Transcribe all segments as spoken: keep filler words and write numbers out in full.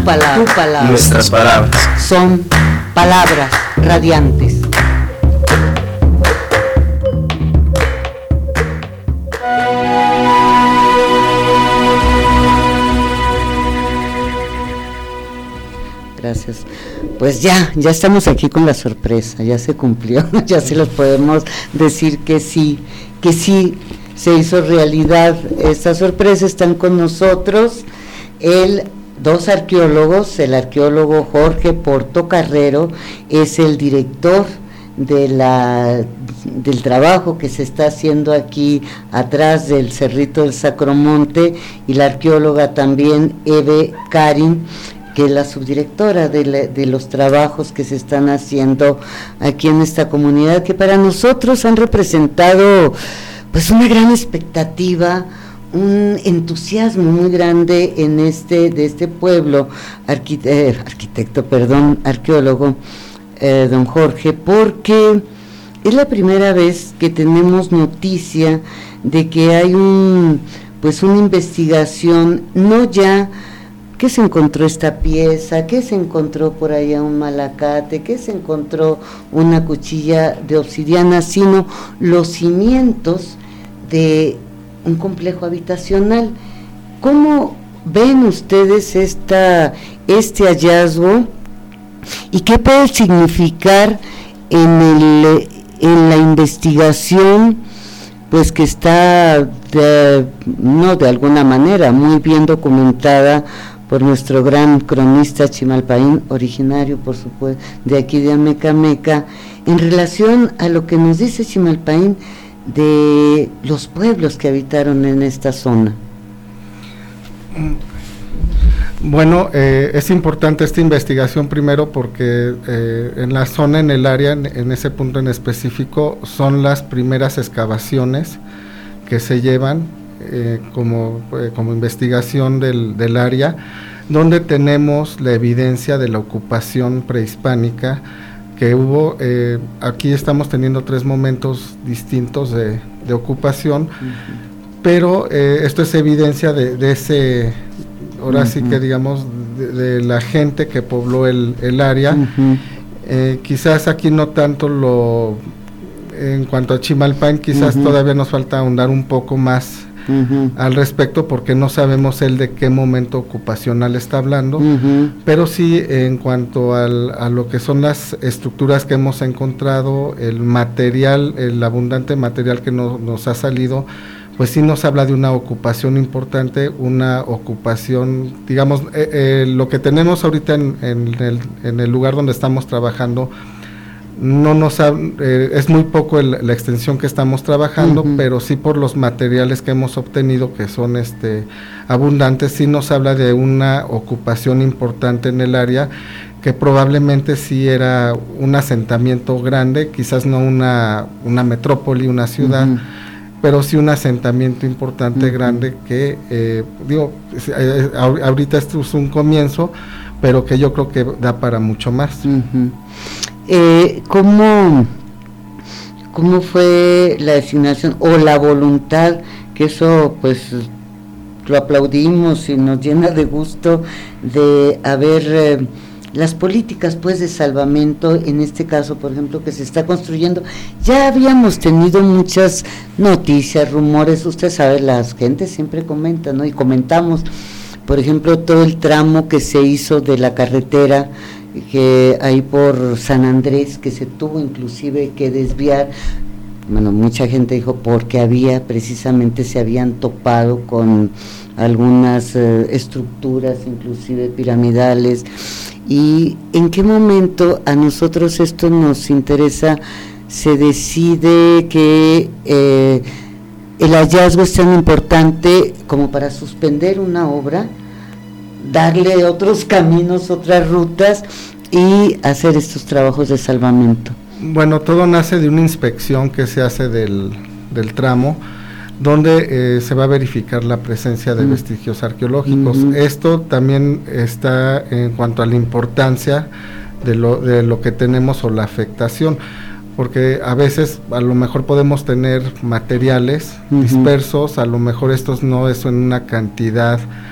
palabra, tu palabra, nuestras palabras son palabras radiantes. Gracias. Pues ya, ya estamos aquí con la sorpresa, ya se cumplió, ya se los podemos decir que sí, que sí se hizo realidad esta sorpresa. Están con nosotros el dos arqueólogos, el arqueólogo Jorge Portocarrero es el director de la del trabajo que se está haciendo aquí atrás del Cerrito del Sacromonte, y la arqueóloga también Eve Karin, que es la subdirectora de, la, de los trabajos que se están haciendo aquí en esta comunidad, que para nosotros han representado pues una gran expectativa, un entusiasmo muy grande en este de este pueblo, arquite, eh, arquitecto, perdón, arqueólogo, eh, don Jorge, porque es la primera vez que tenemos noticia de que hay un pues una investigación, no ya ¿qué se encontró esta pieza? ¿Qué se encontró por allá un malacate? ¿Qué se encontró una cuchilla de obsidiana? Sino los cimientos de un complejo habitacional. ¿Cómo ven ustedes esta, este hallazgo y qué puede significar en, el, en la investigación, pues que está de, no de alguna manera muy bien documentada por nuestro gran cronista Chimalpaín, originario por supuesto de aquí de Amecameca, en relación a lo que nos dice Chimalpaín de los pueblos que habitaron en esta zona? Bueno, eh, es importante esta investigación primero porque eh, en la zona, en el área, en, en ese punto en específico, son las primeras excavaciones que se llevan eh, como, eh, como investigación del, del área, donde tenemos la evidencia de la ocupación prehispánica que hubo. Eh, aquí estamos teniendo tres momentos distintos de, de ocupación, uh-huh. pero eh, esto es evidencia de, de ese, ahora uh-huh. sí que digamos, de, de la gente que pobló el, el área. Uh-huh. Eh, quizás aquí no tanto lo, en cuanto a Chimalpaín, quizás uh-huh. todavía nos falta ahondar un poco más Uh-huh. al respecto, porque no sabemos él de qué momento ocupacional está hablando, uh-huh. pero sí en cuanto al, a lo que son las estructuras que hemos encontrado, el material, el abundante material que no, nos ha salido, pues sí nos habla de una ocupación importante, una ocupación, digamos, eh, eh, lo que tenemos ahorita en, en, el, en el lugar donde estamos trabajando, no nos ha, eh, es muy poco el, la extensión que estamos trabajando, uh-huh. pero sí por los materiales que hemos obtenido, que son este abundantes, sí nos habla de una ocupación importante en el área, que probablemente sí era un asentamiento grande, quizás no una, una metrópoli, una ciudad, uh-huh. pero sí un asentamiento importante, uh-huh. grande, que eh, digo, eh, ahorita esto es un comienzo, pero que yo creo que da para mucho más. Uh-huh. Eh, ¿cómo, ¿Cómo fue la designación o la voluntad? Que eso pues lo aplaudimos y nos llena de gusto de haber eh, las políticas pues de salvamento, en este caso por ejemplo que se está construyendo. Ya habíamos tenido muchas noticias, rumores, usted sabe, la gente siempre comenta, ¿no? Y comentamos, por ejemplo, todo el tramo que se hizo de la carretera que ahí por San Andrés, que se tuvo inclusive que desviar. Bueno, mucha gente dijo porque había, precisamente se habían topado con algunas eh, estructuras, inclusive piramidales. ¿Y en qué momento a nosotros esto nos interesa? Se decide que eh, el hallazgo es tan importante como para suspender una obra, darle otros caminos, otras rutas y hacer estos trabajos de salvamento. Bueno, todo nace de una inspección que se hace del, del tramo, donde eh, se va a verificar la presencia de uh-huh. vestigios arqueológicos. Uh-huh. Esto también está en cuanto a la importancia de lo, de lo que tenemos o la afectación, porque a veces a lo mejor podemos tener materiales uh-huh. dispersos, a lo mejor estos no es en una cantidad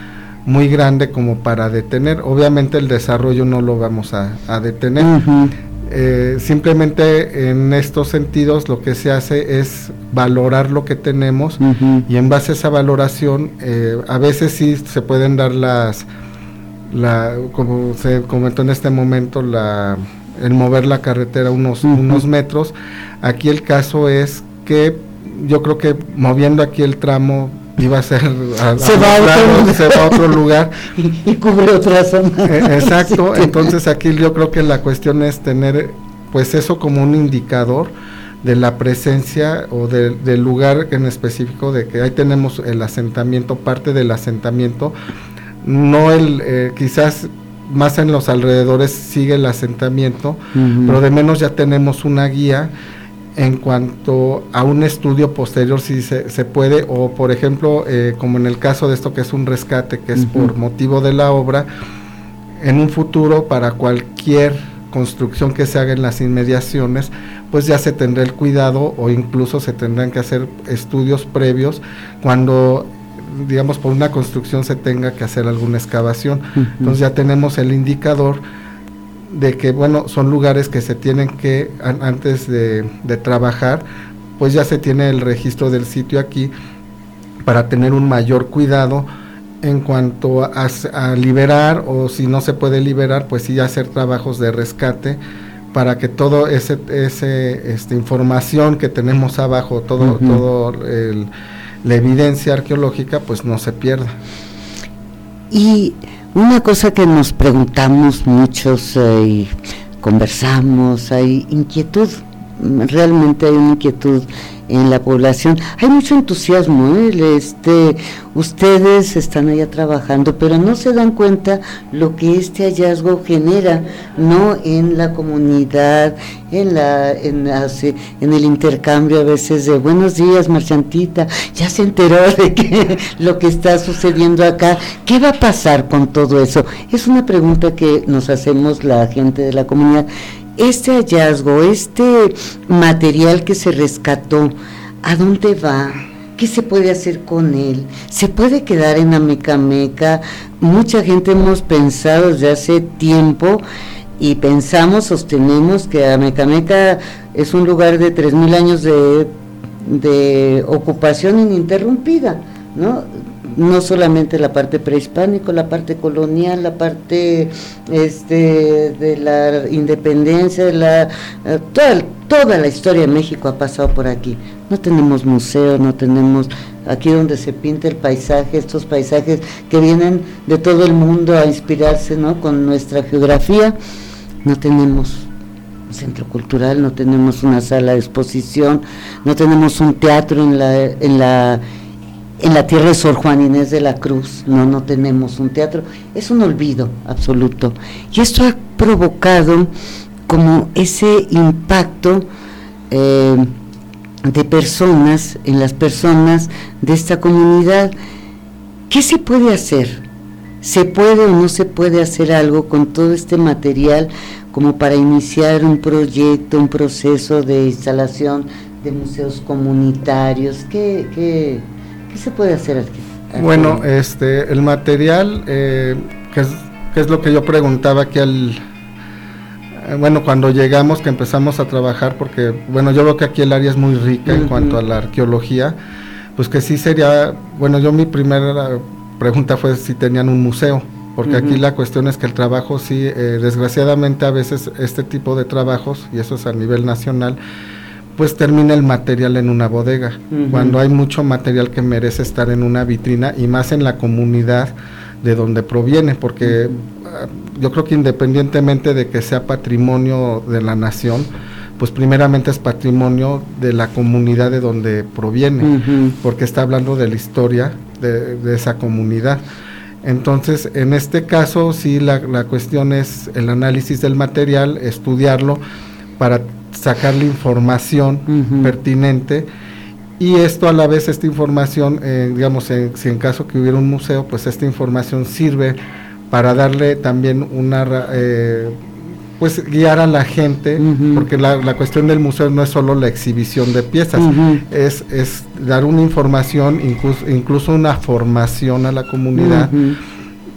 muy grande como para detener. Obviamente el desarrollo no lo vamos a, a detener. Uh-huh. Eh, simplemente en estos sentidos lo que se hace es valorar lo que tenemos, uh-huh. y en base a esa valoración eh, a veces sí se pueden dar las, la, como se comentó en este momento, la, el mover la carretera unos, uh-huh. unos metros. Aquí el caso es que yo creo que moviendo aquí el tramo iba a ser a, se, a va plano, se va a otro lugar y, y cubre otra zona. Eh, exacto, entonces aquí yo creo que la cuestión es tener pues eso como un indicador de la presencia o de, del lugar en específico, de que ahí tenemos el asentamiento, parte del asentamiento, no el eh, quizás más en los alrededores sigue el asentamiento, uh-huh. pero de menos ya tenemos una guía en cuanto a un estudio posterior si se, se puede, o por ejemplo, eh, como en el caso de esto que es un rescate, que es uh-huh. por motivo de la obra, en un futuro para cualquier construcción que se haga en las inmediaciones, pues ya se tendrá el cuidado o incluso se tendrán que hacer estudios previos cuando, digamos, por una construcción se tenga que hacer alguna excavación. Uh-huh. Entonces ya tenemos el indicador de que, bueno, son lugares que se tienen que, an, antes de, de trabajar, pues ya se tiene el registro del sitio aquí para tener un mayor cuidado en cuanto a, a liberar, o si no se puede liberar, pues sí hacer trabajos de rescate para que todo ese, ese este, información que tenemos abajo, todo, uh-huh. todo el, la evidencia arqueológica, pues no se pierda. Y una cosa que nos preguntamos muchos eh, y conversamos, hay inquietud, realmente hay una inquietud en la población, hay mucho entusiasmo, ¿eh? este, ustedes están allá trabajando, pero no se dan cuenta lo que este hallazgo genera, no en la comunidad, en la, en, hace, en el intercambio a veces de buenos días, marchantita, ya se enteró de que lo que está sucediendo acá, ¿qué va a pasar con todo eso? Es una pregunta que nos hacemos la gente de la comunidad. Este hallazgo, este material que se rescató, ¿a dónde va? ¿Qué se puede hacer con él? ¿Se puede quedar en Amecameca? Mucha gente hemos pensado desde hace tiempo y pensamos, sostenemos que Amecameca es un lugar de tres mil años de, de ocupación ininterrumpida, ¿no? No solamente la parte prehispánica, la parte colonial, la parte este de la independencia, de la uh, toda, toda la historia de México ha pasado por aquí. No tenemos museo, no tenemos aquí donde se pinta el paisaje, estos paisajes que vienen de todo el mundo a inspirarse, ¿no? Con nuestra geografía. No tenemos un centro cultural, no tenemos una sala de exposición, no tenemos un teatro en la en la en la tierra de Sor Juana Inés de la Cruz, no, no tenemos un teatro, es un olvido absoluto, y esto ha provocado como ese impacto eh, de personas, en las personas de esta comunidad. ¿Qué se puede hacer? ¿Se puede o no se puede hacer algo con todo este material como para iniciar un proyecto, un proceso de instalación de museos comunitarios? ¿Qué, qué ¿Qué se puede hacer aquí? Bueno, este, el material, eh, que, es, que es lo que yo preguntaba aquí al, eh, bueno, cuando llegamos, que empezamos a trabajar, porque, bueno, yo veo que aquí el área es muy rica uh-huh. en cuanto a la arqueología, pues que sí sería, bueno, yo mi primera pregunta fue si tenían un museo, porque uh-huh. aquí la cuestión es que el trabajo sí, eh, desgraciadamente a veces este tipo de trabajos, y eso es a nivel nacional, pues termina el material en una bodega, uh-huh. cuando hay mucho material que merece estar en una vitrina, y más en la comunidad de donde proviene, porque uh, yo creo que independientemente de que sea patrimonio de la nación, pues primeramente es patrimonio de la comunidad de donde proviene, uh-huh. porque está hablando de la historia de, de esa comunidad. Entonces, en este caso, sí, la, la cuestión es el análisis del material, estudiarlo, para sacarle información uh-huh. pertinente, y esto a la vez, esta información, eh, digamos, en, si en caso que hubiera un museo, pues esta información sirve para darle también una, eh, pues guiar a la gente, uh-huh. porque la, la cuestión del museo no es solo la exhibición de piezas, uh-huh. es, es dar una información, incluso, incluso una formación a la comunidad, uh-huh.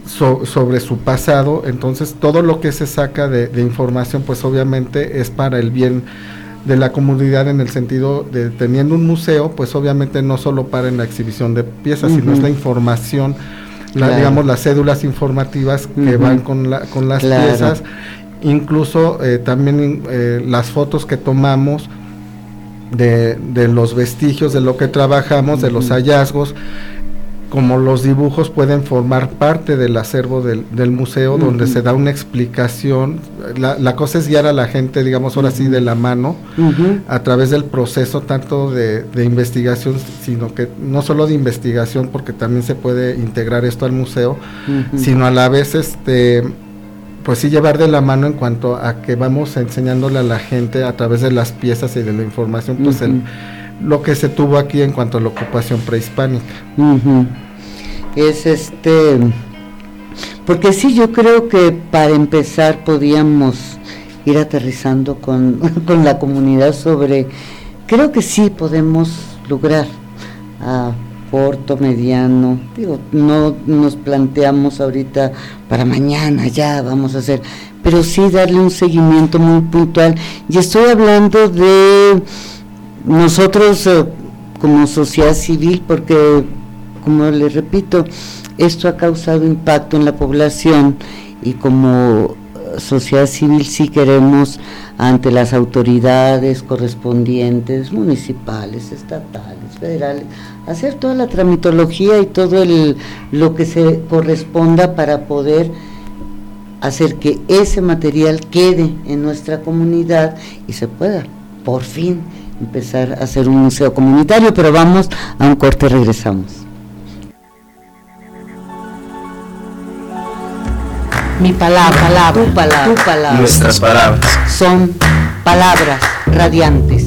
so, sobre su pasado. Entonces todo lo que se saca de, de información pues obviamente es para el bien de la comunidad, en el sentido de, teniendo un museo, pues obviamente no solo para en la exhibición de piezas, uh-huh. sino es la información, la, claro. digamos las cédulas informativas uh-huh. que van con, la, con las claro. piezas, incluso eh, también eh, las fotos que tomamos de, de los vestigios, de lo que trabajamos, uh-huh. de los hallazgos, como los dibujos pueden formar parte del acervo del, del museo, uh-huh. donde se da una explicación. La, la cosa es guiar a la gente, digamos, ahora uh-huh. sí de la mano, uh-huh. a través del proceso tanto de, de investigación, sino que no solo de investigación, porque también se puede integrar esto al museo, uh-huh. sino a la vez, este, pues sí llevar de la mano en cuanto a que vamos enseñándole a la gente a través de las piezas y de la información, pues uh-huh. el lo que se tuvo aquí en cuanto a la ocupación prehispánica. Uh-huh. Es este, porque sí, yo creo que para empezar podíamos ir aterrizando con, con la comunidad sobre, creo que sí podemos lograr a corto, mediano, digo, no nos planteamos ahorita para mañana ya vamos a hacer, pero sí darle un seguimiento muy puntual, y estoy hablando de nosotros eh, como sociedad civil, porque como les repito, esto ha causado impacto en la población, y como sociedad civil sí queremos ante las autoridades correspondientes, municipales, estatales, federales, hacer toda la tramitología y todo el lo que se corresponda para poder hacer que ese material quede en nuestra comunidad y se pueda por fin empezar a hacer un museo comunitario. Pero vamos a un corte, regresamos. Mi palabra, palabra, tu palabra, tu palabra, nuestras palabras son palabras radiantes.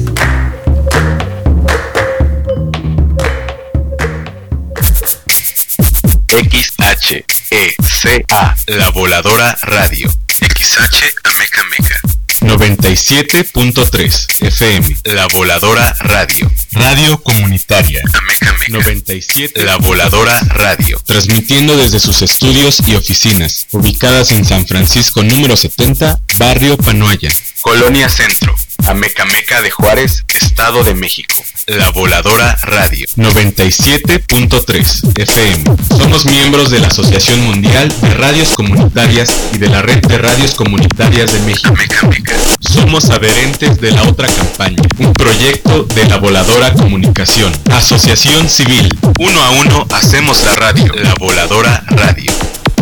X H E C A, La Voladora Radio. X H Ameca Meca. noventa y siete punto tres F M, La Voladora Radio. Radio comunitaria. Ameca Meca. noventa y siete, La Voladora Radio. Transmitiendo desde sus estudios y oficinas, ubicadas en San Francisco número setenta, Barrio Panoaya, Colonia Centro, Ameca Meca de Juárez, Estado de México. La Voladora Radio, noventa y siete punto tres F M. Somos miembros de la Asociación Mundial de Radios Comunitarias y de la Red de Radios Comunitarias de México. Ameca Meca. Somos adherentes de la otra campaña, un proyecto de La Voladora Comunicación. Asociación Civil, uno a uno hacemos la radio. La Voladora Radio.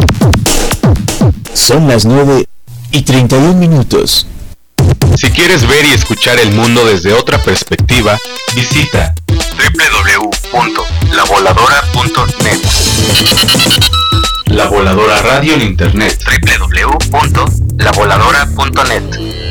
Son las nueve y treinta y un minutos. Si quieres ver y escuchar el mundo desde otra perspectiva, visita doble u doble u doble u punto la voladora punto net. La Voladora Radio en Internet, doble u doble u doble u punto la voladora punto net.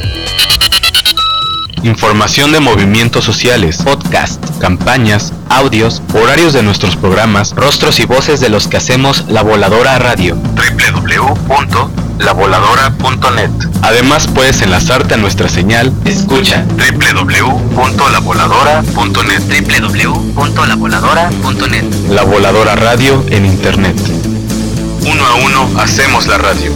Información de movimientos sociales, podcast, campañas, audios, horarios de nuestros programas, rostros y voces de los que hacemos La Voladora Radio, doble u doble u doble u punto la voladora punto net. Además puedes enlazarte a nuestra señal Escucha, doble u doble u doble u punto la voladora punto net, doble u doble u doble u punto la voladora punto net. La Voladora Radio en Internet. Uno a uno hacemos la radio.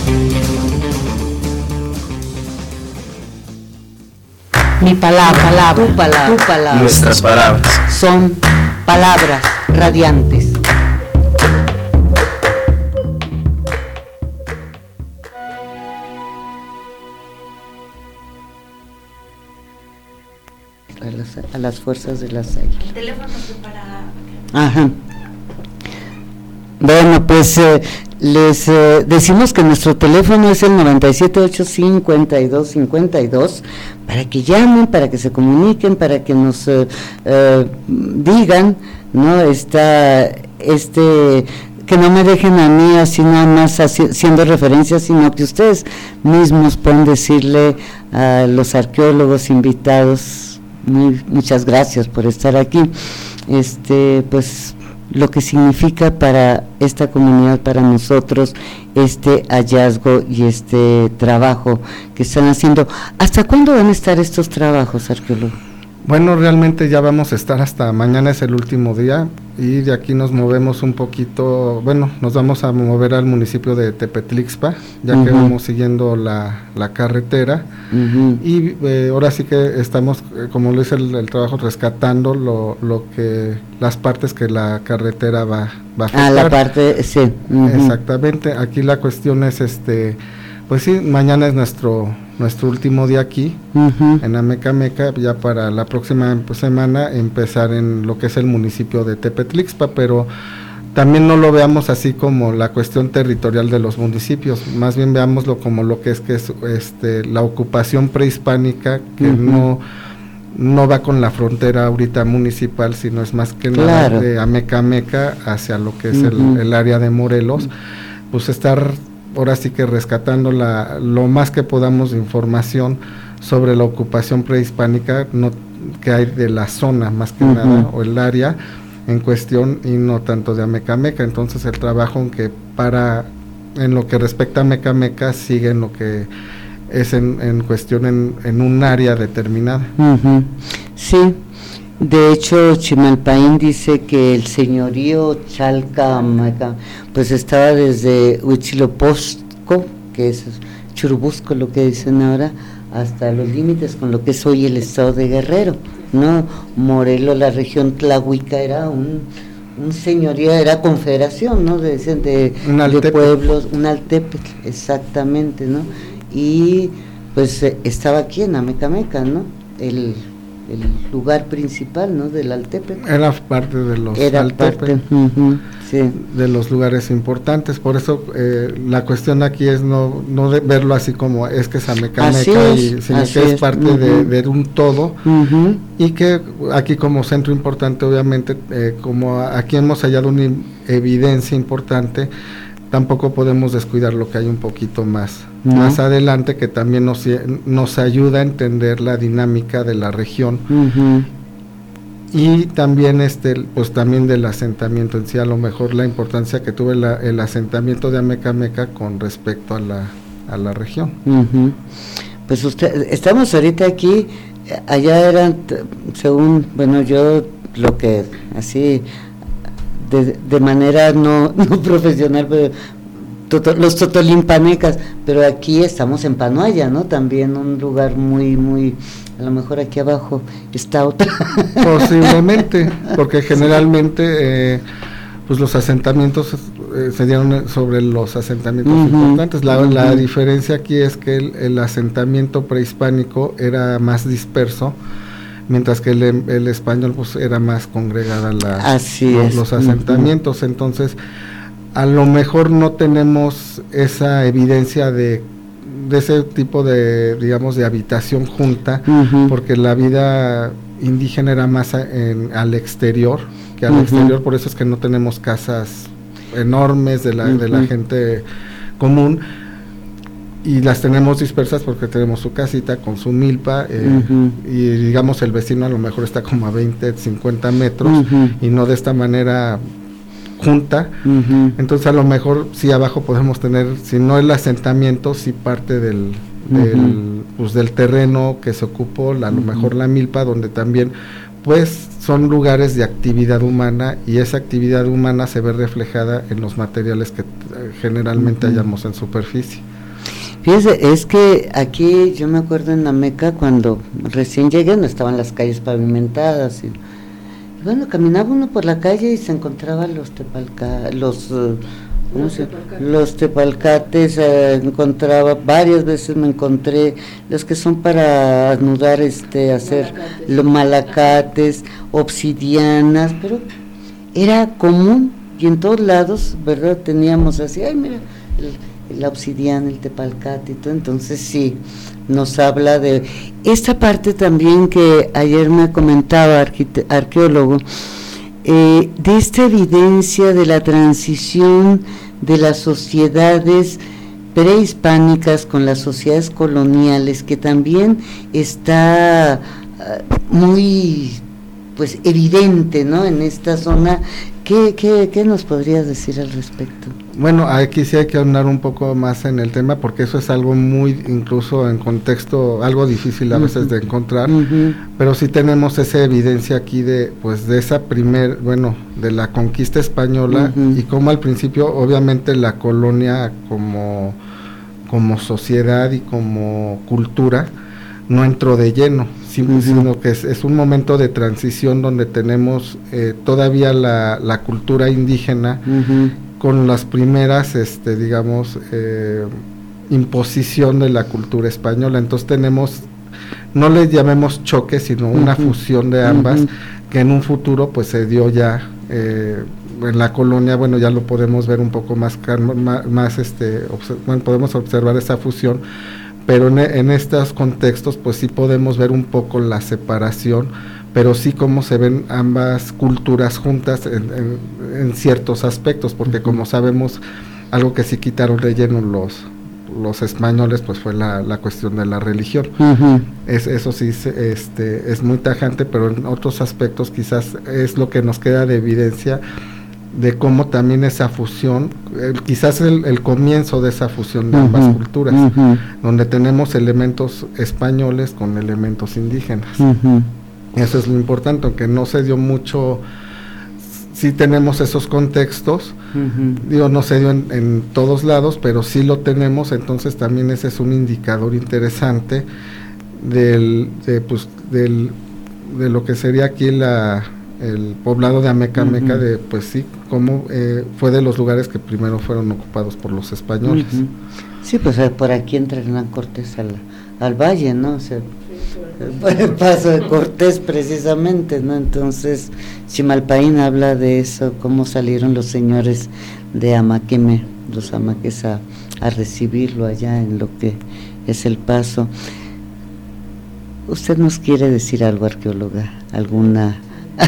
Mi palabra, palabra, tu palabra, tu palabra, nuestras palabras son palabras radiantes. A las, a las fuerzas de las águilas. El teléfono para... Ajá. Bueno, pues eh, les eh, decimos que nuestro teléfono es el noventa y siete ocho cincuenta y dos cincuenta y dos, para que llamen, para que se comuniquen, para que nos eh, eh, digan, ¿no? Está este, que no me dejen a mí así nada más haciendo referencias, sino que ustedes mismos pueden decirle a los arqueólogos invitados, muy, muchas gracias por estar aquí, este, pues lo que significa para esta comunidad, para nosotros, este hallazgo y este trabajo que están haciendo. ¿Hasta cuándo van a estar estos trabajos, arqueólogo? Bueno, realmente ya vamos a estar hasta mañana, es el último día, y de aquí nos movemos un poquito, bueno, nos vamos a mover al municipio de Tepetlixpa, ya uh-huh. que vamos siguiendo la, la carretera, uh-huh. y eh, ahora sí que estamos, eh, como lo dice el, el trabajo, rescatando lo, lo que, las partes que la carretera va, va a afectar. Ah, la parte, sí. Uh-huh. Exactamente, aquí la cuestión es, este, pues sí, mañana es nuestro... nuestro último día aquí, uh-huh. en Amecameca, ya para la próxima semana empezar en lo que es el municipio de Tepetlixpa, pero también no lo veamos así como la cuestión territorial de los municipios, más bien veámoslo como lo que es que es este la ocupación prehispánica, que uh-huh. no no va con la frontera ahorita municipal, sino es más que nada claro. de Amecameca hacia lo que es uh-huh. el, el área de Morelos, pues estar ahora sí que rescatando la, lo más que podamos de información sobre la ocupación prehispánica no, que hay de la zona, más que uh-huh. nada, o el área en cuestión, y no tanto de Amecameca. Entonces el trabajo en que para, en lo que respecta a Amecameca, sigue en lo que es en, en cuestión en, en un área determinada. Uh-huh. Sí. De hecho, Chimalpaín dice que el señorío Chalca, pues estaba desde Huitzilopochtli, que es Churubusco, lo que dicen ahora, hasta los límites con lo que es hoy el estado de Guerrero, ¿no? Morelos, la región Tlahuica era un, un señorío, era confederación, ¿no? De, de, de pueblos, un altépetl, exactamente, ¿no? Y pues eh, estaba aquí en Amecameca, ¿no? El el lugar principal, ¿no? Del Altépetl. Era parte de los Era Altépetl, parte, uh-huh, sí. de los lugares importantes, por eso eh, la cuestión aquí es no no de verlo así como es que es Amecameca, es, y, sino que es, es parte uh-huh. de, de un todo, uh-huh. y que aquí como centro importante, obviamente, eh, como aquí hemos hallado una evidencia importante, tampoco podemos descuidar lo que hay un poquito más, ¿no? más adelante, que también nos, nos ayuda a entender la dinámica de la región, uh-huh. y también este pues también del asentamiento en sí, a lo mejor la importancia que tuvo la, el asentamiento de Amecameca con respecto a la, a la región. Uh-huh. Pues usted, estamos ahorita aquí, allá eran, según, bueno, yo lo que así... De, de manera no, no profesional, pero toto, los totolimpanecas, pero aquí estamos en Panoaya, ¿no? También un lugar muy, muy, a lo mejor aquí abajo está otra. Posiblemente, porque generalmente eh, pues los asentamientos eh, se dieron sobre los asentamientos uh-huh. importantes. La, uh-huh. la diferencia aquí es que el, el asentamiento prehispánico era más disperso, mientras que el, el español pues era más congregada la, Así los, es. los asentamientos, uh-huh. entonces a lo mejor no tenemos esa evidencia de, de ese tipo de, digamos, de habitación junta, uh-huh. porque la vida indígena era más en, al exterior que al uh-huh. exterior, por eso es que no tenemos casas enormes de la, uh-huh. de la gente común, y las tenemos dispersas porque tenemos su casita con su milpa, eh, uh-huh. y digamos el vecino a lo mejor está como a veinte, cincuenta metros, uh-huh. y no de esta manera junta, uh-huh. entonces a lo mejor sí abajo podemos tener, si no el asentamiento, sí parte del, uh-huh. del, pues, del terreno que se ocupó, la, a lo uh-huh. mejor la milpa, donde también pues son lugares de actividad humana, y esa actividad humana se ve reflejada en los materiales que eh, generalmente uh-huh. hallamos en superficie. Fíjese, es que aquí yo me acuerdo en Ameca, cuando recién llegué, no estaban las calles pavimentadas, y, y bueno, caminaba uno por la calle y se encontraba los tepalca, los, uh, no sé, los tepalcates, eh, encontraba, varias veces me encontré los que son para anudar, este, hacer malacates. los malacates, obsidianas, pero era común, y en todos lados, ¿verdad? Teníamos así, ay, mira, el, la obsidiana, el tepalcate y todo. Entonces sí, nos habla de esta parte también que ayer me comentaba arquite- arqueólogo, eh, de esta evidencia de la transición de las sociedades prehispánicas con las sociedades coloniales, que también está uh, muy pues evidente, ¿no? En esta zona ¿Qué, qué, qué nos podrías decir al respecto? Bueno, aquí sí hay que ahondar un poco más en el tema, porque eso es algo muy, incluso en contexto, algo difícil a veces uh-huh. de encontrar, uh-huh. pero sí tenemos esa evidencia aquí de, pues, de esa primer, bueno, de la conquista española, uh-huh. y cómo al principio, obviamente, la colonia como, como sociedad y como cultura no entró de lleno, uh-huh. sino que es, es un momento de transición donde tenemos eh, todavía la, la cultura indígena, uh-huh. con las primeras, este, digamos, eh, imposición de la cultura española. Entonces tenemos, no le llamemos choque, sino uh-huh. una fusión de ambas, uh-huh. que en un futuro pues se dio ya eh, en la colonia. Bueno, ya lo podemos ver un poco más, más, más este, observ- bueno, podemos observar esa fusión, pero en, en estos contextos pues sí podemos ver un poco la separación, pero sí cómo se ven ambas culturas juntas en, en, en ciertos aspectos, porque uh-huh. como sabemos, algo que sí quitaron de lleno los, los españoles pues fue la, la cuestión de la religión. Uh-huh. Es, eso sí este, es muy tajante, pero en otros aspectos quizás es lo que nos queda de evidencia de cómo también esa fusión, eh, quizás el, el comienzo de esa fusión de uh-huh. ambas culturas, uh-huh. donde tenemos elementos españoles con elementos indígenas. Uh-huh. Eso es lo importante, aunque no se dio mucho, sí tenemos esos contextos, uh-huh. digo, no se dio en, en todos lados, pero sí lo tenemos. Entonces también ese es un indicador interesante del, de, pues, del, de lo que sería aquí la... el poblado de Amecameca, uh-huh. de pues sí, como eh, fue de los lugares que primero fueron ocupados por los españoles. Uh-huh. Sí, pues por aquí entra Hernán Cortés al, al valle, ¿no? O sea, por el paso de Cortés precisamente, ¿no? Entonces Chimalpaín habla de eso, cómo salieron los señores de Amaqueme, los amaques a, a recibirlo allá en lo que es el paso. ¿Usted nos quiere decir algo, arqueóloga? ¿Alguna?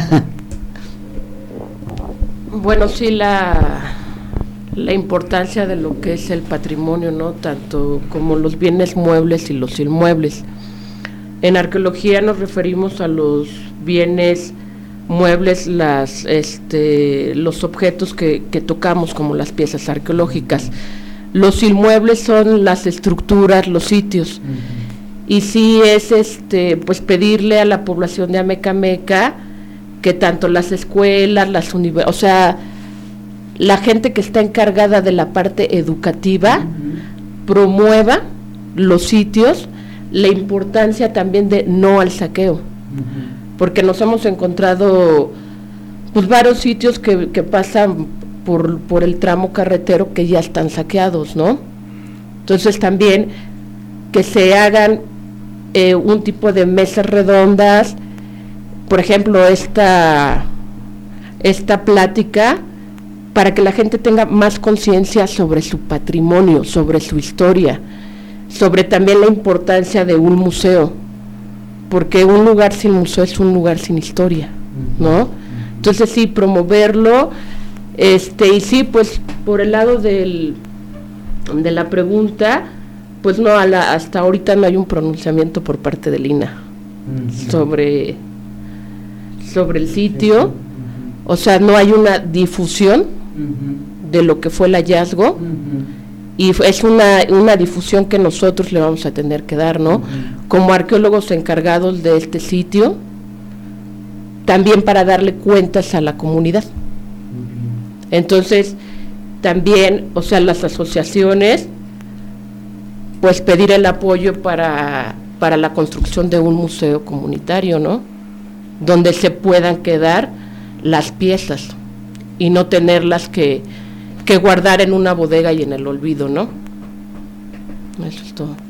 Bueno, sí, la la importancia de lo que es el patrimonio, ¿no? Tanto como los bienes muebles y los inmuebles. En arqueología nos referimos a los bienes muebles, las este los objetos que, que tocamos, como las piezas arqueológicas. Los inmuebles son las estructuras, los sitios. Uh-huh. Y sí es este pues pedirle a la población de Amecameca que tanto las escuelas, las universidades, o sea, la gente que está encargada de la parte educativa, uh-huh. promueva los sitios, la importancia también de no al saqueo, uh-huh. porque nos hemos encontrado pues varios sitios que, que pasan por, por el tramo carretero que ya están saqueados, ¿no? Entonces también que se hagan eh, un tipo de mesas redondas. Por ejemplo, esta, esta plática, para que la gente tenga más conciencia sobre su patrimonio, sobre su historia, sobre también la importancia de un museo, porque un lugar sin museo es un lugar sin historia, ¿no? Entonces sí, promoverlo, este y sí, pues por el lado del, de la pregunta, pues no, a la, hasta ahorita no hay un pronunciamiento por parte del I N A uh-huh. sobre... sobre el sitio, uh-huh. o sea, no hay una difusión uh-huh. de lo que fue el hallazgo, uh-huh. y es una, una difusión que nosotros le vamos a tener que dar, ¿no? Uh-huh. Como arqueólogos encargados de este sitio, también para darle cuentas a la comunidad. Uh-huh. Entonces, también, o sea, las asociaciones, pues pedir el apoyo para, para la construcción de un museo comunitario, ¿no? Donde se puedan quedar las piezas y no tenerlas que, que guardar en una bodega y en el olvido, ¿no? Eso es todo.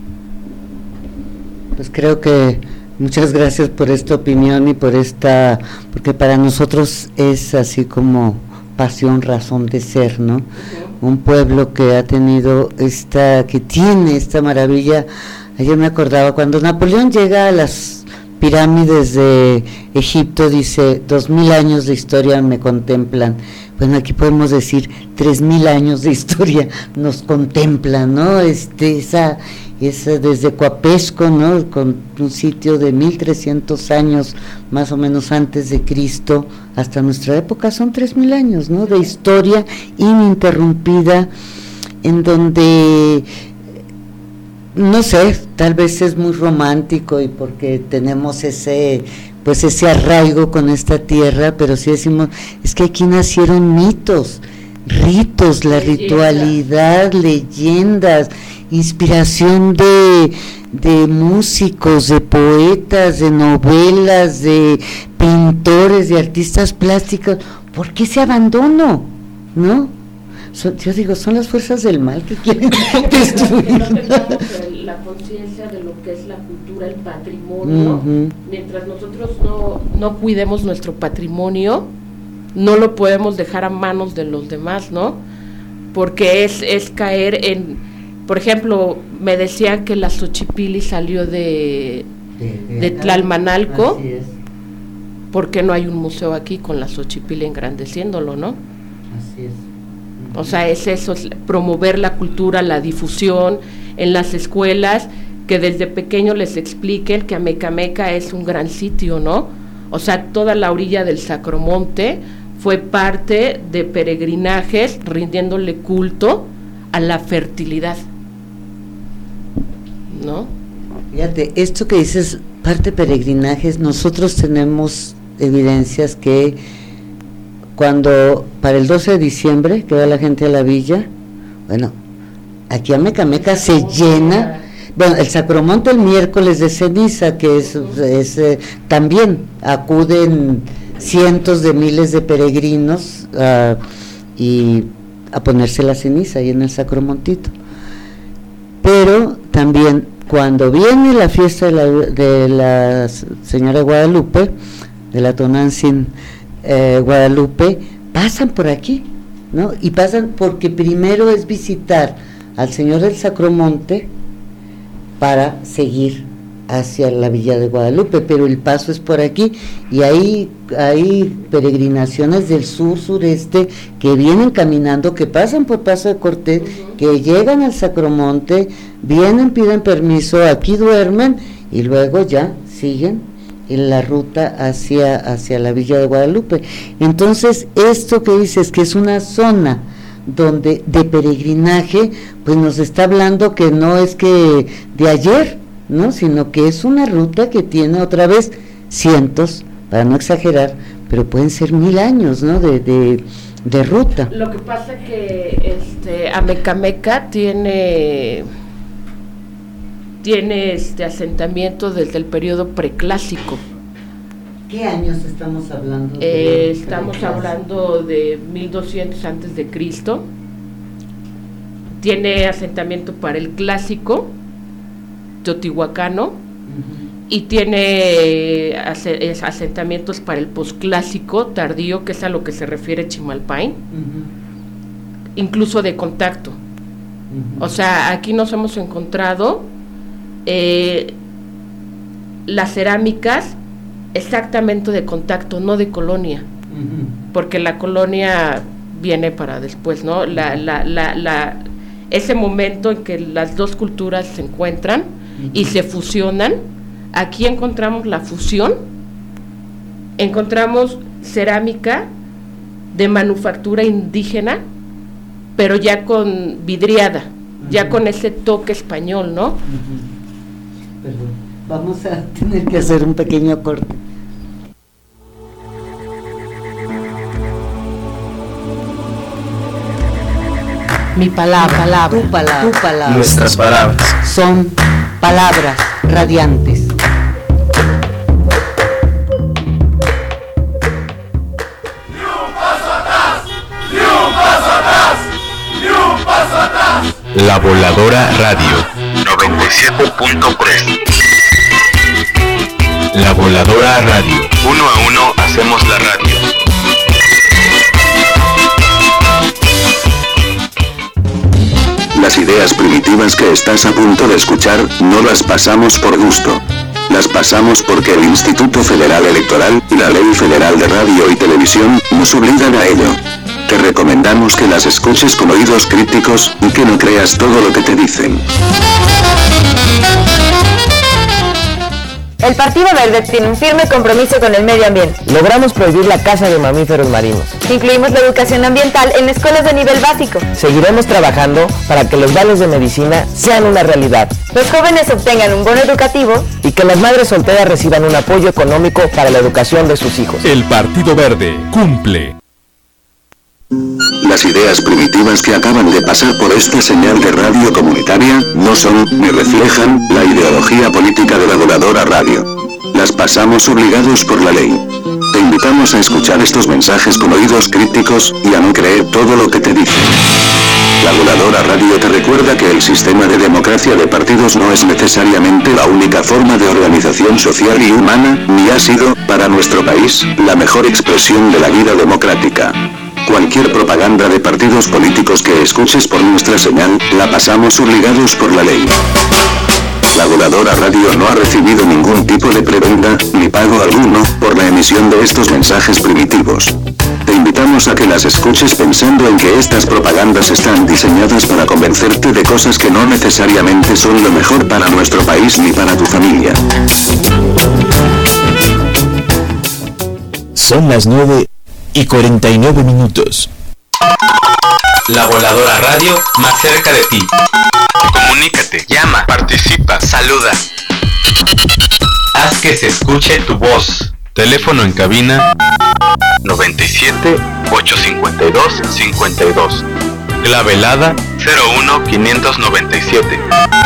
Pues creo que muchas gracias por esta opinión y por esta, porque para nosotros es así como pasión, razón de ser, ¿no? Uh-huh. Un pueblo que ha tenido esta, que tiene esta maravilla. Ayer me acordaba cuando Napoleón llega a las pirámides de Egipto, dice, dos mil años de historia me contemplan. Bueno, aquí podemos decir tres mil años de historia nos contemplan, ¿no? Este, esa, esa desde Coapesco, ¿no? Con un sitio de mil trescientos años, más o menos antes de Cristo, hasta nuestra época, son tres mil años, ¿no? De historia ininterrumpida, en donde, no sé, tal vez es muy romántico y porque tenemos ese, pues ese arraigo con esta tierra, pero sí decimos, es que aquí nacieron mitos, ritos, la ritualidad, leyendas, inspiración de, de músicos, de poetas, de novelas, de pintores, de artistas plásticos. ¿Por qué ese abandono? ¿No? Son, yo digo, son las fuerzas del mal que quieren destruir. No tengamos la conciencia de lo que es la cultura, el patrimonio. Uh-huh. Mientras nosotros no, no cuidemos nuestro patrimonio, no lo podemos dejar a manos de los demás, ¿no? Porque es, es caer en, por ejemplo, me decían que la Xochipilli salió de, de, de, de Tlalmanalco. Así es. ¿Por qué no hay un museo aquí con la Xochipilli engrandeciéndolo, no? Así es. O sea, es eso, es promover la cultura, la difusión en las escuelas, que desde pequeño les expliquen que Amecameca es un gran sitio, ¿no? O sea, toda la orilla del Sacromonte fue parte de peregrinajes rindiéndole culto a la fertilidad, ¿no? Fíjate, esto que dices, parte de peregrinajes, nosotros tenemos evidencias que cuando para el doce de diciembre que va la gente a la villa, bueno, aquí Amecameca se llena, bueno, el Sacromonte el miércoles de ceniza, que es, es eh, también acuden cientos de miles de peregrinos uh, y a ponerse la ceniza ahí en el Sacromontito. Pero también cuando viene la fiesta de la, de la Señora Guadalupe, de la Tonantzin Eh, Guadalupe, pasan por aquí, ¿no? Y pasan porque primero es visitar al Señor del Sacromonte para seguir hacia la Villa de Guadalupe, pero el paso es por aquí, y ahí hay peregrinaciones del sur, sureste, que vienen caminando, que pasan por Paso de Cortés, uh-huh. que llegan al Sacromonte, vienen, piden permiso, aquí duermen, y luego ya siguen en la ruta hacia, hacia la Villa de Guadalupe. Entonces, esto que dices, que es una zona donde de peregrinaje, pues nos está hablando que no es que de ayer, ¿no? Sino que es una ruta que tiene otra vez cientos, para no exagerar, pero pueden ser mil años, ¿no? De, de, de ruta. Lo que pasa es que este, Amecameca tiene... tiene este asentamiento desde el periodo preclásico. ¿Qué años estamos hablando? Eh, estamos hablando de mil doscientos antes de Cristo. Tiene asentamiento para el clásico teotihuacano, uh-huh. y tiene asentamientos para el posclásico tardío, que es a lo que se refiere Chimalpain, uh-huh. incluso de contacto. Uh-huh. O sea, aquí nos hemos encontrado Eh, las cerámicas exactamente de contacto, no de colonia, uh-huh. porque la colonia viene para después, ¿no? La, la, la, la, ese momento en que las dos culturas se encuentran uh-huh. y se fusionan, aquí encontramos la fusión, encontramos cerámica de manufactura indígena, pero ya con vidriada, uh-huh. ya con ese toque español, ¿no? Uh-huh. Perdón, vamos a tener que hacer un pequeño corte. Mi palabra, palabra, tu palabra, tu palabra, nuestras palabras son palabras radiantes. Ni un paso atrás, ni un paso atrás, ni un paso atrás. La Voladora Radio noventa y siete punto tres. La Voladora Radio. Uno a uno hacemos la radio. Las ideas primitivas que estás a punto de escuchar no las pasamos por gusto. Las pasamos porque el Instituto Federal Electoral y la Ley Federal de Radio y Televisión nos obligan a ello. Te recomendamos que las escuches con oídos críticos y que no creas todo lo que te dicen. El Partido Verde tiene un firme compromiso con el medio ambiente. Logramos prohibir la caza de mamíferos marinos. Incluimos la educación ambiental en escuelas de nivel básico. Seguiremos trabajando para que los vales de medicina sean una realidad. Los jóvenes obtengan un bono educativo. Y que las madres solteras reciban un apoyo económico para la educación de sus hijos. El Partido Verde cumple. Las ideas primitivas que acaban de pasar por esta señal de radio comunitaria no son ni reflejan la ideología política de la Voladora Radio. Las pasamos obligados por la ley. Te invitamos a escuchar estos mensajes con oídos críticos y a no creer todo lo que te dicen. La Voladora Radio te recuerda que el sistema de democracia de partidos no es necesariamente la única forma de organización social y humana, ni ha sido, para nuestro país, la mejor expresión de la vida democrática. Cualquier propaganda de partidos políticos que escuches por nuestra señal, la pasamos obligados por la ley. La Voladora Radio no ha recibido ningún tipo de prebenda, ni pago alguno, por la emisión de estos mensajes primitivos. Te invitamos a que las escuches pensando en que estas propagandas están diseñadas para convencerte de cosas que no necesariamente son lo mejor para nuestro país ni para tu familia. Son las nueve y cuarenta y nueve minutos. La Voladora Radio, más cerca de ti. Comunícate, llama, participa, saluda. Haz que se escuche tu voz. Teléfono en cabina noventa y siete, ochocientos cincuenta y dos, cincuenta y dos. Clave helada cero uno, quinientos noventa y siete.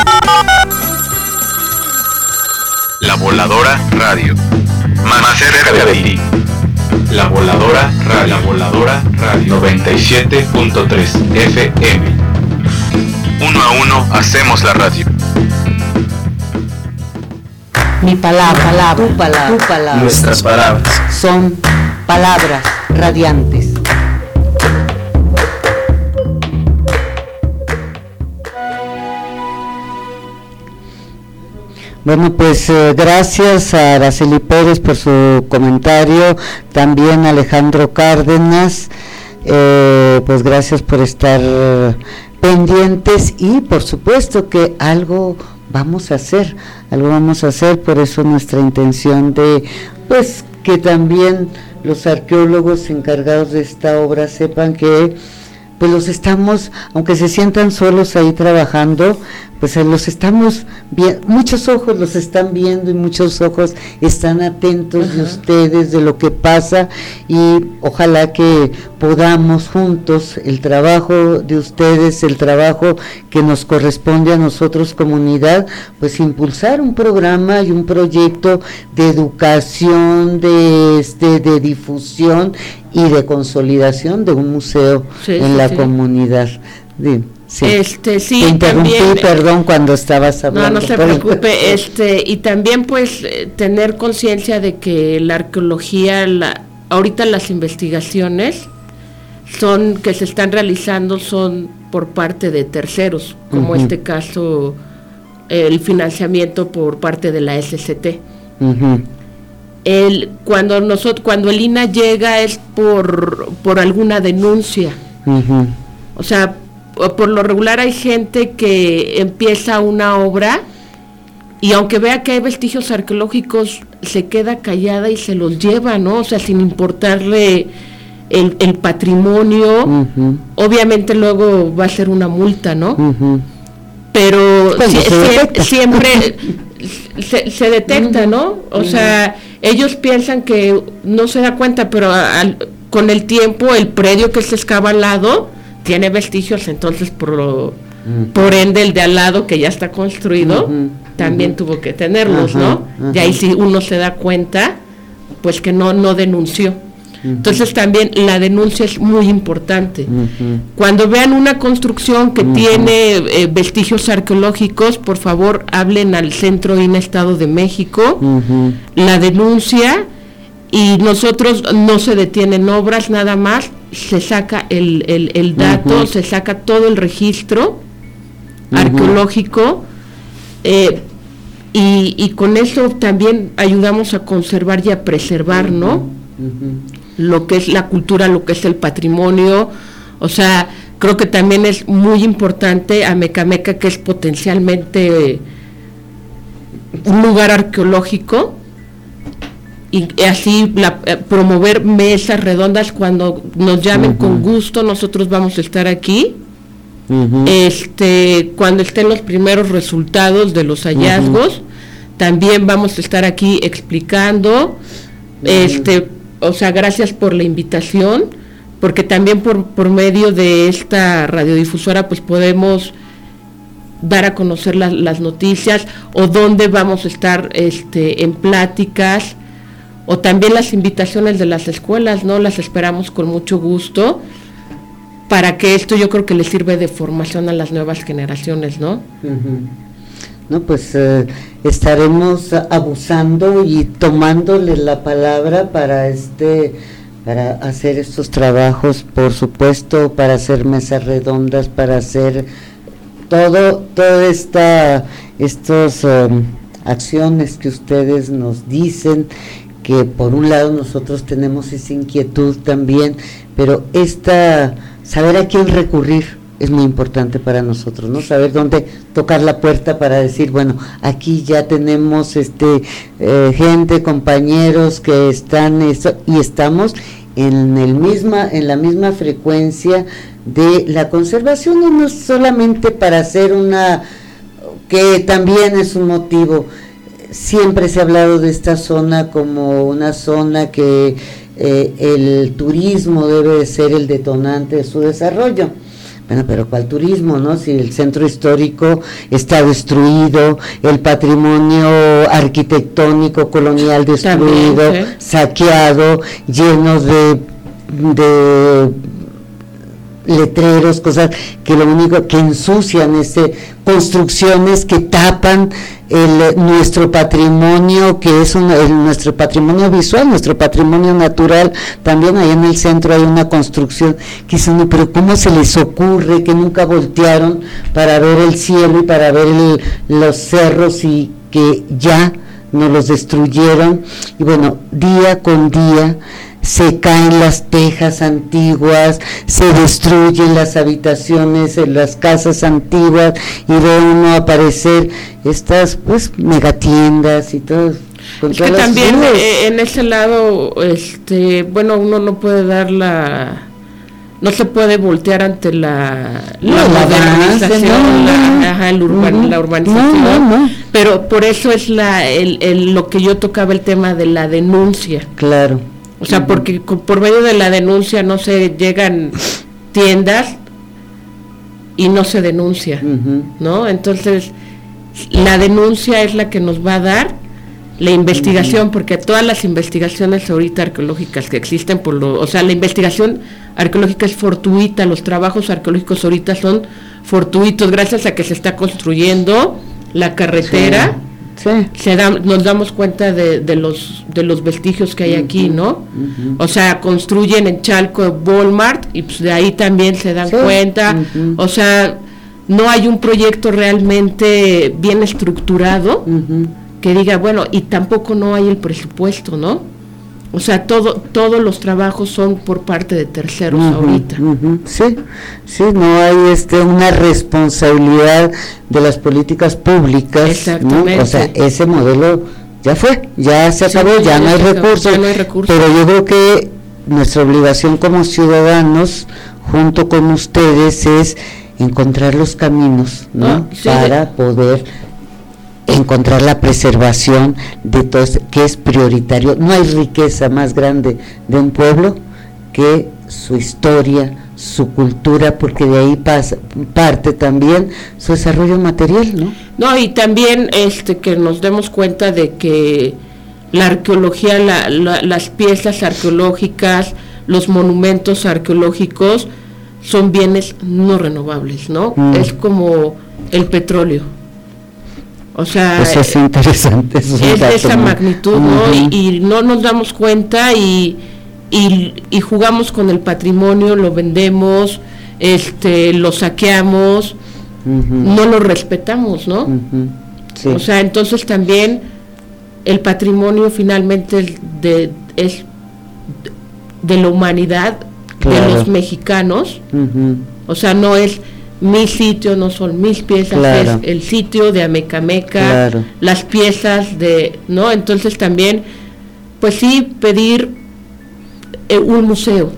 La Voladora Radio, más cerca de ti. La Voladora Radio, La Voladora Radio noventa y siete punto tres F M. Uno a uno hacemos la radio. Mi palabra, palabra, tu palabra, tu palabra. Nuestras palabras son palabras radiantes. Bueno, pues eh, gracias a Araceli Pérez por su comentario, también a Alejandro Cárdenas, eh, pues gracias por estar eh, pendientes y por supuesto que algo vamos a hacer, algo vamos a hacer, por eso nuestra intención de, pues que también los arqueólogos encargados de esta obra sepan que pues los estamos, aunque se sientan solos ahí trabajando, pues los estamos viendo, muchos ojos los están viendo y muchos ojos están atentos uh-huh. de ustedes, de lo que pasa, y ojalá que podamos juntos, el trabajo de ustedes, el trabajo que nos corresponde a nosotros comunidad, pues impulsar un programa y un proyecto de educación, de, este, de difusión y de consolidación de un museo sí, en sí, la sí. comunidad. De, Sí. Este, sí, Te interrumpí, también, perdón, cuando estabas hablando. No, no se preocupe, este, y también pues eh, tener conciencia de que la arqueología, la, ahorita las investigaciones son que se están realizando son por parte de terceros, como uh-huh. este caso, el financiamiento por parte de la S C T. Uh-huh. El, cuando nosotros, cuando el I N A llega es por, por alguna denuncia. Uh-huh. O sea, por lo regular hay gente que empieza una obra y aunque vea que hay vestigios arqueológicos se queda callada y se los lleva, ¿no? O sea, sin importarle el, el patrimonio, uh-huh. obviamente luego va a ser una multa, ¿no? Uh-huh. Pero si, se siempre se, se detecta, ¿no? O uh-huh. sea, ellos piensan que no se da cuenta, pero al, con el tiempo el predio que se excava al lado tiene vestigios, entonces por lo, uh-huh. por ende el de al lado que ya está construido uh-huh. también uh-huh. tuvo que tenerlos, uh-huh. ¿no? Uh-huh. Y ahí sí uno se da cuenta, pues que no no denunció. Uh-huh. Entonces también la denuncia es muy importante. Uh-huh. Cuando vean una construcción que uh-huh. tiene eh, vestigios arqueológicos, por favor hablen al Centro I N A Estado de México, uh-huh. la denuncia, y nosotros no se detienen obras, nada más se saca el, el, el dato, uh-huh. se saca todo el registro uh-huh. arqueológico, eh, y, y con eso también ayudamos a conservar y a preservar, ¿no? Uh-huh. Lo que es la cultura, lo que es el patrimonio, o sea, creo que también es muy importante Amecameca, que es potencialmente un lugar arqueológico, y así la, eh, promover mesas redondas cuando nos llamen, uh-huh, con gusto, nosotros vamos a estar aquí. Uh-huh. Este, cuando estén los primeros resultados de los hallazgos, uh-huh, también vamos a estar aquí explicando, uh-huh, este, o sea, gracias por la invitación, porque también por, por medio de esta radiodifusora pues podemos dar a conocer las, las noticias, o dónde vamos a estar este, en pláticas, o también las invitaciones de las escuelas, ¿no? Las esperamos con mucho gusto, para que esto yo creo que le sirve de formación a las nuevas generaciones, ¿no? Uh-huh. No, pues eh, estaremos abusando y tomándole la palabra para este, para hacer estos trabajos, por supuesto, para hacer mesas redondas, para hacer todo, toda esta, estas um, acciones que ustedes nos dicen, que por un lado nosotros tenemos esa inquietud también, pero esta, saber a quién recurrir es muy importante para nosotros, ¿no? Saber dónde tocar la puerta para decir, bueno, aquí ya tenemos este eh, gente, compañeros que están eso, y estamos en el misma, en la misma frecuencia de la conservación, y no solamente para hacer una, que también es un motivo. Siempre se ha hablado de esta zona como una zona que eh, el turismo debe de ser el detonante de su desarrollo. Bueno, pero ¿cuál turismo, no? Si el centro histórico está destruido, el patrimonio arquitectónico colonial destruido, también, ¿sí?, saqueado, lleno de, de letreros, cosas que lo único que ensucian, este, construcciones que tapan el, nuestro patrimonio, que es un, el, nuestro patrimonio visual, nuestro patrimonio natural. También ahí en el centro hay una construcción que dicen, pero ¿cómo se les ocurre que nunca voltearon para ver el cielo y para ver el, los cerros, y que ya nos los destruyeron? Y bueno, día con día se caen las tejas antiguas, se destruyen las habitaciones en las casas antiguas, y ve uno aparecer estas pues megatiendas y todo. Es que también eh, en ese lado, este, bueno, uno no puede dar la, no se puede voltear ante la, no, la, la modernización, no, no, la, ajá, el urban, uh-huh, la urbanización, no, no, no. Pero por eso es la, el, el, lo que yo tocaba, el tema de la denuncia. Claro. O sea, porque por medio de la denuncia no se llegan tiendas y no se denuncia, uh-huh, ¿no? Entonces, la denuncia es la que nos va a dar la investigación, uh-huh, porque todas las investigaciones ahorita arqueológicas que existen, por lo, o sea, la investigación arqueológica es fortuita, los trabajos arqueológicos ahorita son fortuitos, gracias a que se está construyendo la carretera. Sí. Sí. Se da, nos damos cuenta de, de los de los vestigios que hay, uh-huh, aquí, ¿no? Uh-huh. O sea, construyen en Chalco Walmart, y pues de ahí también se dan, sí, cuenta, uh-huh, o sea, no hay un proyecto realmente bien estructurado, uh-huh, que diga, bueno, y tampoco no hay el presupuesto, ¿no? O sea, todo todos los trabajos son por parte de terceros, uh-huh, ahorita. Uh-huh. Sí, sí, no hay este una responsabilidad de las políticas públicas. Exactamente. ¿No? O sea, ese modelo ya fue, ya se acabó, sí, ya, ya, no hay recursos, ya no hay recursos. Pero yo creo que nuestra obligación como ciudadanos, junto con ustedes, es encontrar los caminos, ¿no? Ah, sí, para sí. poder encontrar la preservación de todo esto, que es prioritario. No hay riqueza más grande de un pueblo que su historia, su cultura, porque de ahí pasa, parte también su desarrollo material, ¿no? No, y también este que nos demos cuenta de que la arqueología, la, la, las piezas arqueológicas, los monumentos arqueológicos son bienes no renovables, ¿no? Mm. Es como el petróleo. O sea, eso es interesante, eso es, es de esa magnitud, ¿no? Uh-huh. y, y no nos damos cuenta y, y y jugamos con el patrimonio, lo vendemos, este, lo saqueamos, uh-huh, no lo respetamos, ¿no? Uh-huh. Sí. O sea, entonces también el patrimonio finalmente es de, es de la humanidad, claro, de los mexicanos. Uh-huh. O sea, no es mi sitio, no son mis piezas, claro, es el sitio de Amecameca, claro, las piezas de, ¿no? Entonces también, pues sí, pedir eh, un museo,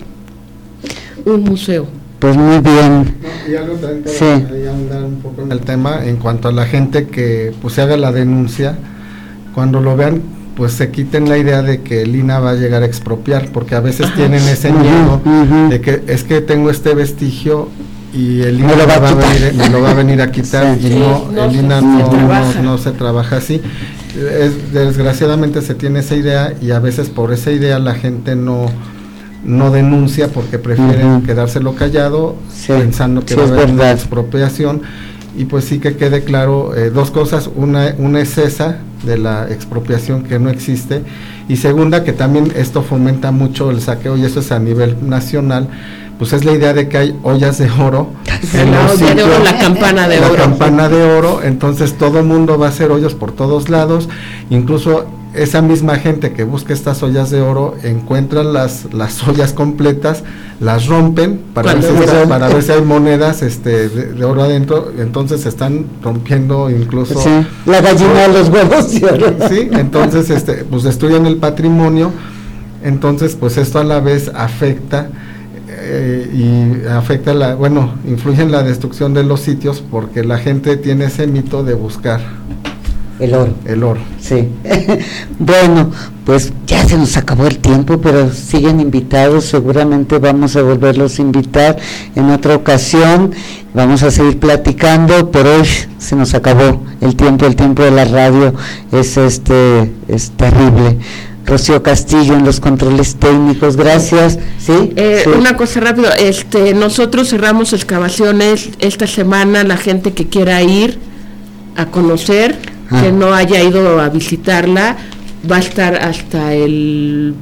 un museo. Pues muy bien. No, y algo también para sí. ahondar un poco en el tema, en cuanto a la gente que pues se haga la denuncia, cuando lo vean, pues se quiten la idea de que el I N A va a llegar a expropiar, porque a veces Ajá. tienen ese miedo uh-huh. de que es que tengo este vestigio y el I N A me lo va, va, a, venir, me lo va a venir a quitar sí. y no, sí, no, el I N A no, no, no, no se trabaja así. Es, desgraciadamente se tiene esa idea y a veces por esa idea la gente no no denuncia porque prefieren uh-huh. quedárselo callado, sí, pensando que sí, va a haber una expropiación. Y pues sí que quede claro eh, dos cosas, una, una es esa de la expropiación, que no existe, y segunda, que también esto fomenta mucho el saqueo, y eso es a nivel nacional, pues es la idea de que hay ollas de oro, en la, sitios, de oro la campana de la oro. La campana de oro, entonces todo el mundo va a hacer hoyos por todos lados, incluso esa misma gente que busca estas ollas de oro encuentran las las ollas completas, las rompen para ver, si está, para ver si hay monedas este de, de oro adentro, entonces están rompiendo incluso sí, la gallina de los huevos de oro. Sí, entonces este pues destruyen el patrimonio, entonces pues esto a la vez afecta eh, y afecta la, bueno, influye en la destrucción de los sitios porque la gente tiene ese mito de buscar el oro. El oro. Sí. Bueno, pues ya se nos acabó el tiempo, pero siguen invitados, seguramente vamos a volverlos a invitar en otra ocasión, vamos a seguir platicando, pero hoy se nos acabó el tiempo, el tiempo de la radio es este es terrible. Rocío Castillo en los controles técnicos, gracias. ¿Sí? Eh, sí. Una cosa rápido, este, nosotros cerramos excavaciones esta semana, la gente que quiera ir a conocer, ah. que no haya ido a visitarla, va a estar hasta el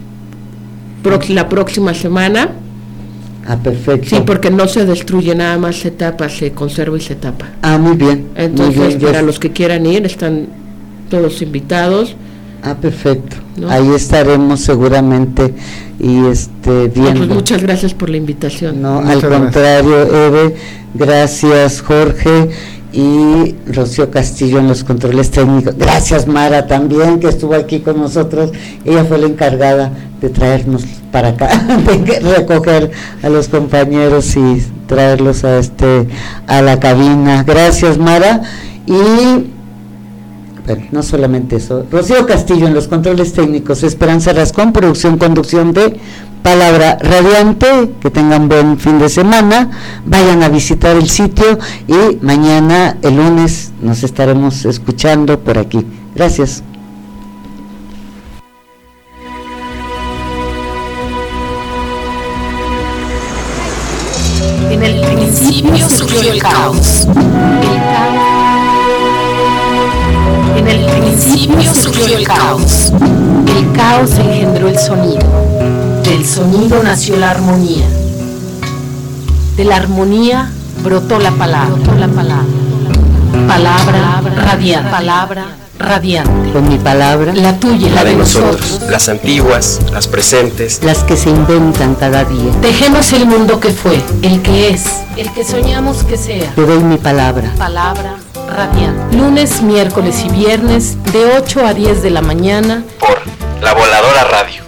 la próxima semana. Ah, perfecto. Sí, porque no se destruye, nada más se tapa, se conserva y se tapa. Ah, muy bien. Entonces, muy bien, para yes. los que quieran ir, están todos invitados. Ah, perfecto. ¿No? Ahí estaremos seguramente y este viendo. No, pues muchas gracias por la invitación. No, muchas al contrario, Eve, gracias Jorge y Rocío Castillo en los controles técnicos. Gracias Mara también, que estuvo aquí con nosotros. Ella fue la encargada de traernos para acá, de recoger a los compañeros y traerlos a este a la cabina. Gracias Mara. Y bueno, no solamente eso, Rocío Castillo en los controles técnicos, Esperanza Rascón, producción, conducción de Palabra Radiante. Que tengan buen fin de semana, vayan a visitar el sitio y mañana, el lunes, nos estaremos escuchando por aquí. Gracias. En el principio surgió el caos. El caos. En el principio surgió el caos. El caos engendró el sonido. Del sonido nació la armonía. De la armonía brotó la palabra. Brotó la palabra. Palabra radiante. Palabra radiante. Con mi palabra, la tuya, la de nosotros, las antiguas, las presentes, las que se inventan cada día. Tejemos el mundo que fue, el que es, el que soñamos que sea. Te doy mi palabra. Palabra radiante. Lunes, miércoles y viernes de ocho a diez de la mañana por La Voladora Radio.